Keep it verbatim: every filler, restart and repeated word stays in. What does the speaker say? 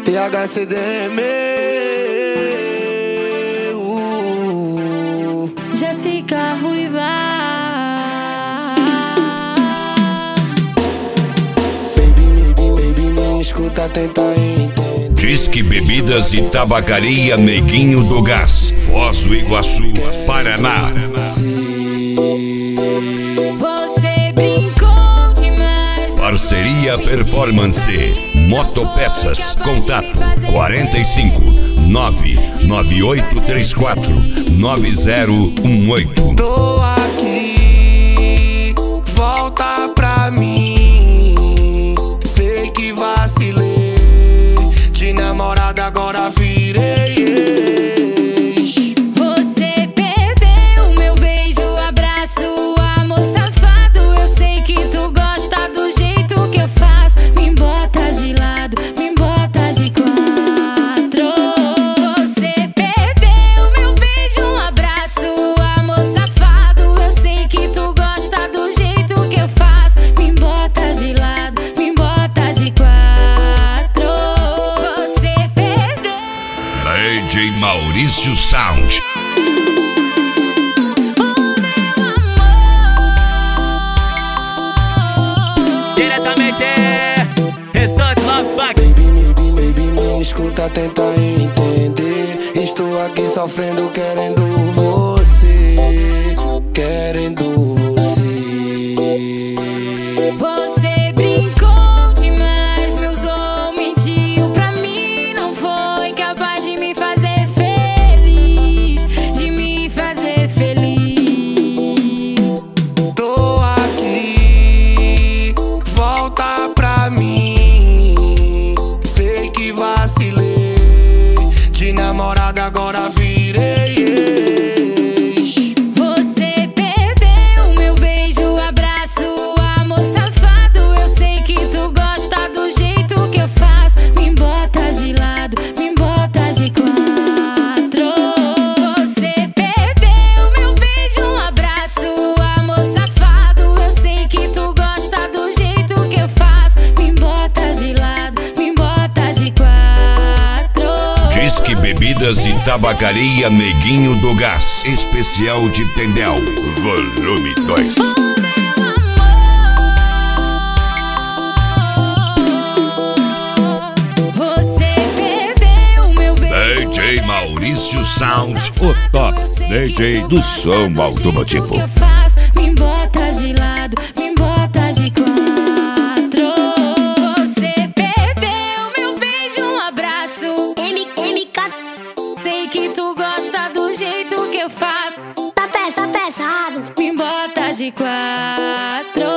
T H C D M. uh. Jéssica Ruiva. Baby, baby, baby, me escuta, tenta entender. Disque Bebidas e Tabacaria Neguinho do Gás, Foz do Iguaçu, Paraná. Você brincou demais. Parceria Performance, Motopeças, contato quarenta e cinco, nove nove oito três quatro, nove zero um oito. Tô aqui, volta pra mim. Sei que vacilei, de namorada agora virei ex. Você perdeu meu beijo, abraço, amor safado. Eu sei que tu gosta do jeito que eu faço. Me bota de lado, me bota de quatro. Você perdeu meu beijo, abraço, amor safado. Eu sei que tu gosta do jeito que eu faço. Me bota de lado, me bota de quatro. Você perdeu. D J Maurício Sound. Diretamente, Restante Love Pack. Baby, baby, baby, me escuta, tenta entender. Estou aqui sofrendo, querendo você, querendo você. Você brincou demais, me usou, mentiu pra mim. Não foi capaz de me fazer feliz, de me fazer feliz. Tô aqui, volta pra mim. Sei que vacilei, de namorada agora virei ex. Você perdeu meu beijo, abraço, amor safado. Eu sei que tu gosta do jeito que eu faço. Me bota de lado, me bota de quatro. Você perdeu meu beijo, abraço, amor safado. Eu sei que tu gosta do jeito que eu faço. Me bota de lado, me bota de quatro. Disque Bebidas e Tabacaria Neguinho do Gás, especial de Tendel, volume dois. Você perdeu meu beijo, D J Maurício Sound, o top D J do som automotivo. que eu faço. Me bota de lado, me bota de quatro. Você perdeu meu beijo, um abraço. M M K Sei que tu gosta do jeito que eu faço. tá peça pesado. Me bota de quatro.